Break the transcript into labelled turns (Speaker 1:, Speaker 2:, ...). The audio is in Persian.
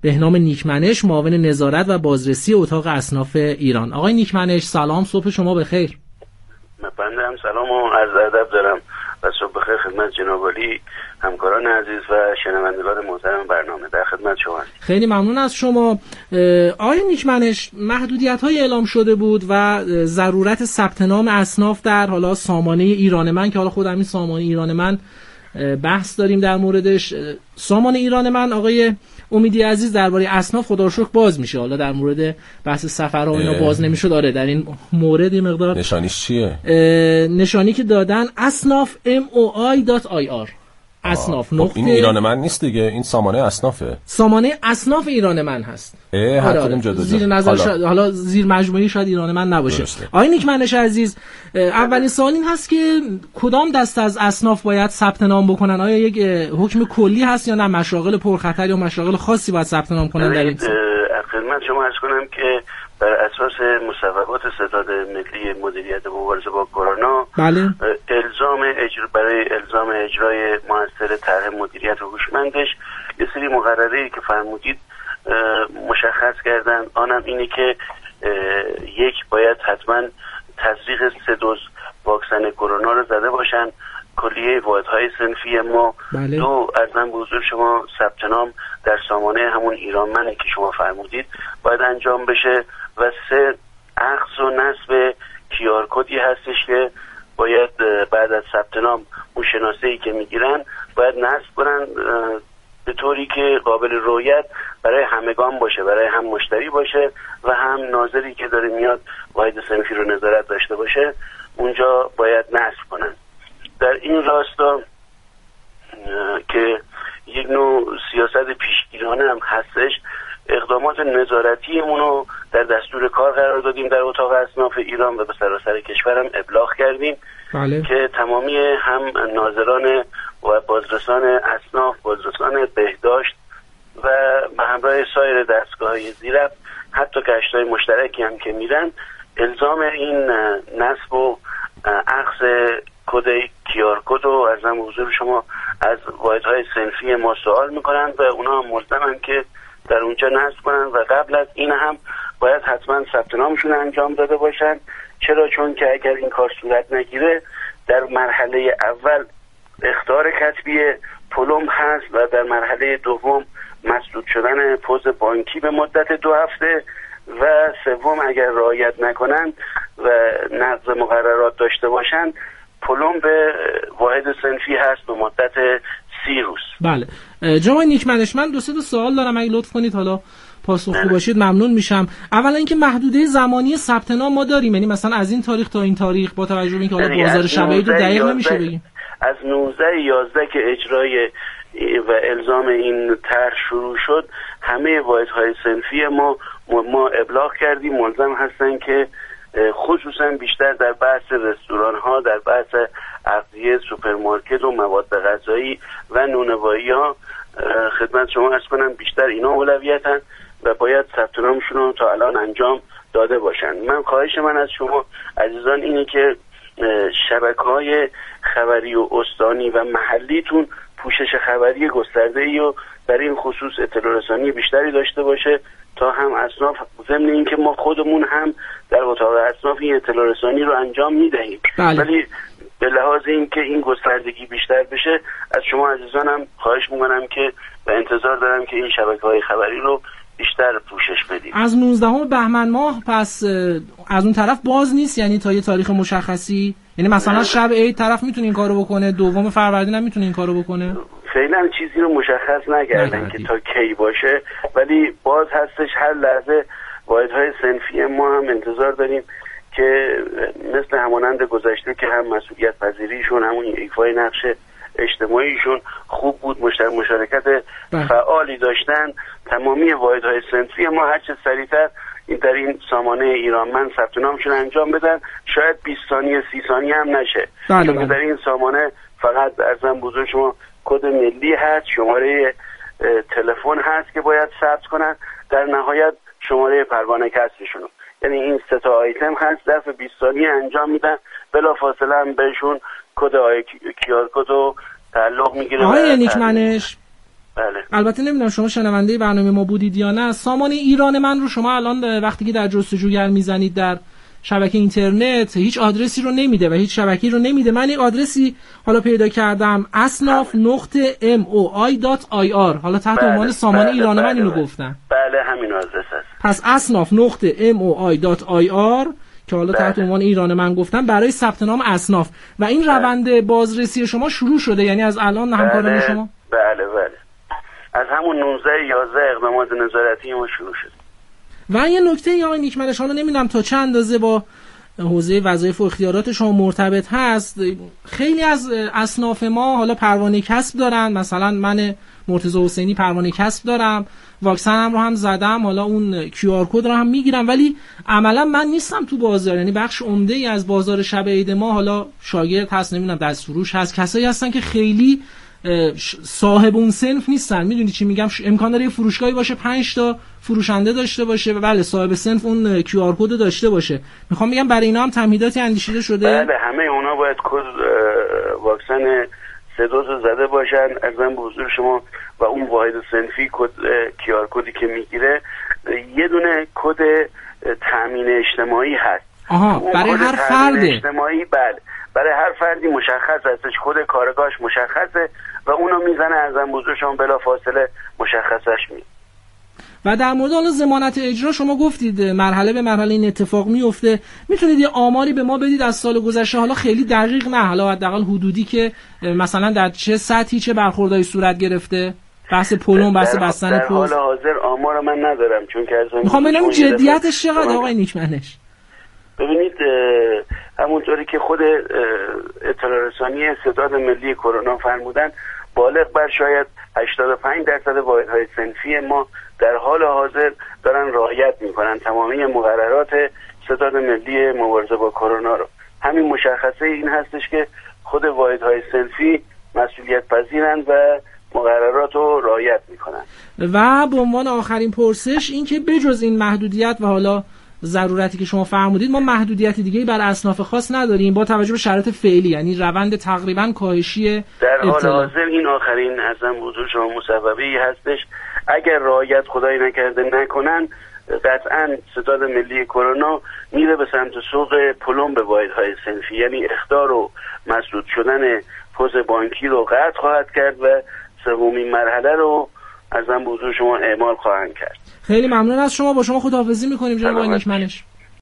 Speaker 1: بهنام نیکمنش، معاون نظارت و بازرسی اتاق اصناف ایران. آقای نیکمنش سلام، صبح شما بخیر.
Speaker 2: بنده هم سلام و عرض ادب دارم و صبح بخیر خدمت جناب عالی، همکاران عزیز و شنوندگان محترم برنامه. در خدمت شما هستم.
Speaker 1: خیلی ممنون از شما. آقای نیکمنش، محدودیت‌های اعلام شده بود و ضرورت ثبت نام اصناف در حالا سامانه ایران من، که حالا خودم این سامانه ایران من بحث داریم در موردش. سامانه ایران من آقای امیدی عزیز درباره اصناف خدا رو شکر باز میشه، حالا در مورد بحث سفرها اینا باز نمیشه. داره در این مورد مقدار
Speaker 3: نشانیش چیه؟
Speaker 1: نشانی که دادن اصناف moi.ir اصناف نقطه.
Speaker 3: این ایران من نیست دیگه، این سامانه اصنافه.
Speaker 1: سامانه اصناف ایران من هست.
Speaker 3: هر کدوم جدا
Speaker 1: زیر نظر حالا زیر مجموعی شاید ایران من نباشه. آقای نیکمنش عزیز، اولین سوال این هست که کدام دسته از اصناف باید ثبت نام بکنن؟ آیا یک حکم کلی هست یا نه مشاغل پرخطر یا مشاغل خاصی باید ثبت نام کنن در این؟
Speaker 2: خدمت شما عرض کنم که بر اساس مصوبات ستاد ملی مدیریت مبارزه با کرونا،
Speaker 1: بله،
Speaker 2: برای الزام اجرای مؤثر طرح مدیریت هوشمندش یه سری مقرره‌ای که فرمودید مشخص کردن. آنم اینه که یک، باید حتما تزریق 3 دوز واکسن کرونا رو زده باشن کلیه واحدهای صنفی ما.
Speaker 1: بله.
Speaker 2: 2، عرضاً به حضور شما ثبت نام در سامانه همون ایران منه که شما فرمودید باید انجام بشه. و 3، اخذ و نصب QR کدی هستش که باید بعد از ثبت نام اون شناسه‌ای که میگیرن باید نصب کنن به طوری که قابل رؤیت برای همگان باشه، برای هم مشتری باشه و هم ناظری که داره میاد واحد صنفی رو نظارت داشته باشه اونجا باید نصب کنن. در این راستا که یک نوع سیاست پیشگیرانه هم هستش، اقدامات نظارتیمون رو در دستور کار قرار دادیم در اتاق اصناف ایران و به سراسر کشورم ابلاغ کردیم.
Speaker 1: بله.
Speaker 2: که تمامی هم ناظران و بازرسان اصناف، بازرسان بهداشت و به همراه سایر دستگاه‌های زیرفت، حتی گشت‌های مشترکی هم که میرن، الزام این نصب و اخذ کد QR کد رو عرضم حضور شما از واحدهای صنفی ما سوال میکنن و اونا هم ملزمن که در اونجا نصب کنن و قبل از این هم باید حتما ثبت نامشون انجام داده باشن. چرا؟ چون که اگر این کار صورت نگیره در مرحله اول اخطار کتبی پلم هست و در مرحله دوم مسدود شدن پوز بانکی به مدت 2 هفته و سوم اگر رعایت نکنن و نقض مقررات داشته باشن پلم به واحد صنفی هست به مدت 30 روز.
Speaker 1: بله جناب نیکمنش، من 2 سوال دارم، اگه لطف کنید حالا پاسخگو باشید ممنون میشم. اولا اینکه محدوده زمانی ثبت نام ما داریم، یعنی مثلا از این تاریخ تا این تاریخ، با توجه به اینکه حالا بازار شبیه رو دقیق نمیشه بگیم.
Speaker 2: از 19/11 که اجرای و الزام این طرح شروع شد، همه واحدهای صنفی ما ابلاغ کردیم ملزم هستن که خصوصا بیشتر در بحث رستوران ها، در بحث اغذیه، سوپرمارکت و مواد غذایی و نونوایی ها، خدمت شما عرض کنم بیشتر اینا اولویتن و باید ثبت نامشون رو تا الان انجام داده باشن. من خواهش من از شما عزیزان اینه که شبکه‌های خبری و استانی و محلیتون پوشش خبری گسترده‌ای و در این خصوص اطلاع رسانی بیشتری داشته باشه تا هم اصناف، ضمن اینکه ما خودمون هم در اتاق اصناف این اطلاع رسانی رو انجام میدهیم. ولی به لحاظ اینکه این گستردگی بیشتر بشه از شما عزیزانم خواهش میکنم که و انتظار دارم که این شبکه‌های خبری رو بیشتر پوشش بدیم.
Speaker 1: از 19 بهمن ماه پس از اون طرف باز نیست، یعنی تا یه تاریخ مشخصی، یعنی مثلا شب عید طرف میتونه این کارو بکنه، 2 فروردین هم میتونه این کارو بکنه؟
Speaker 2: فعلا چیزی رو مشخص نکردن که تا کی باشه، ولی باز هستش هر لحظه. واحدهای صنفی ما هم انتظار داریم که مثل همانند گذشته که هم مسئولیت پذیریشون، همون ایفای نقش اجتماعیشون خوب بود، مشارکت فعالی داشتن، تمامی واحدهای صنفی ما هر چه سریعتر در این سامانه ایران من ثبت نامشون انجام بدن. شاید 20 ثانیه 30 ثانیه هم نشه، چون در این سامانه فقط ارزم بزرگ شما کد ملی هست، شماره تلفن هست که باید ثبت کنن، در نهایت شماره پروانه کسبشون. یعنی این 3 تا آیتم هست، ظرف 20 ثانیه انجام میدن، بلافاصله هم بهشون کد QR کد رو تعلق میگیره.
Speaker 1: آقای نیکمنش
Speaker 2: بله.
Speaker 1: البته نمیدونم شما شنونده برنامه ما بودید یا نه، سامان ایران من رو شما الان وقتی که در جستجوگر میزنید در شبکه اینترنت هیچ آدرسی رو نمیده و هیچ شبکه‌ای رو نمیده. من یک آدرسی حالا پیدا کردم asnaf.moi.ir، حالا تحت عنوان سامان ایران من اینو گفتم.
Speaker 2: بله همین آدرس هست.
Speaker 1: پس asnaf.moi.ir که حالا تحت عنوان ایران من گفتم برای ثبت نام اصناف و این روند بازرسی شما شروع شده، یعنی از الان همکاران شما؟
Speaker 2: بله از همون 19/11 اقدامات نظارتی ما شروع شد.
Speaker 1: و یه نکته آقای نیکمنش، حالا نمیدونم تا چند اندازه با حوزه وظایف و اختیارات شما مرتبط هست، خیلی از اصناف ما حالا پروانه کسب دارن، مثلا من مرتضی حسینی پروانه کسب دارم، واکسنم رو هم زدم، حالا اون QR کد رو هم میگیرم، ولی عملا من نیستم تو بازار. یعنی بخش عمده ای از بازار شب عید ما حالا شاگرد هست، نمیدونم دستفروش هست، کسایی هستن که خیلی صاحب اون صنف نیستن. میدونی چی میگم؟ امکان داره یه فروشگاهی باشه 5 تا فروشنده داشته باشه و بله صاحب صنف اون QR کد داشته باشه. میخوام بگم برای اینا هم تمهیداتی اندیشیده شده؟
Speaker 2: بله همه اونا باید کد واکسن 3 دوز زده باشن. ارزم به حضور شما و اون واحد صنفی کد QR کدی که میگیره یه دونه کد تامین اجتماعی هست.
Speaker 1: برای هر فرد
Speaker 2: اجتماعی. بله برای هر فردی مشخص هستش، کد کارگاهش مشخصه و اونو میزنه، ارزم به حضور شما بلافاصله مشخصش میاد.
Speaker 1: و در مورد حالا ضمانت اجرا شما گفتید مرحله به مرحله این اتفاق میفته. میتونید یه آماری به ما بدید از سال گذشته، حالا خیلی دقیق نه، حالا حداقل حدودی، که مثلا در چه سطحی چه برخوردایی صورت گرفته؟ بحث پلم، بحث بستن پست.
Speaker 2: در حال حاضر آمار من ندارم چون که
Speaker 1: میخوام ببینم جدیتش چقدر آقای نیکمنش.
Speaker 2: ببینید همونطوری که خود اطلاع رسانی ستاد ملی کرونا فرمودن، بالغ بر شاید 85% واحدهای صنفی ما در حال حاضر دارن رعایت میکنن تمامی مقررات ستاد ملی مبارزه با کرونا رو. همین مشخصه این هستش که خود واحدهای صنفی مسئولیت پذیرن و مقررات رو رعایت میکنن.
Speaker 1: و به عنوان آخرین پرسش این که بجز این محدودیت و حالا ضرورتی که شما فرمودید، ما محدودیت دیگه‌ای بر اصناف خاص نداریم با توجه به شرایط فعلی، یعنی روند تقریبا کاهشی
Speaker 2: در حال حاضر. این آخرین ازم حضور شما مصوبه‌ای هستش، اگر رعایت خدای نکرده نکنن قطعا ستاد ملی کرونا میره به سمت سوق پلم به واحدهای صنفی، یعنی اخطار و مسدود شدن پوز بانکی رو قطع خواهد کرد و سومین مرحله رو ازم حضور شما اعمال خواهند کرد.
Speaker 1: خیلی ممنون از شما، با شما خداحافظی میکنیم جناب آقای نیکمنش.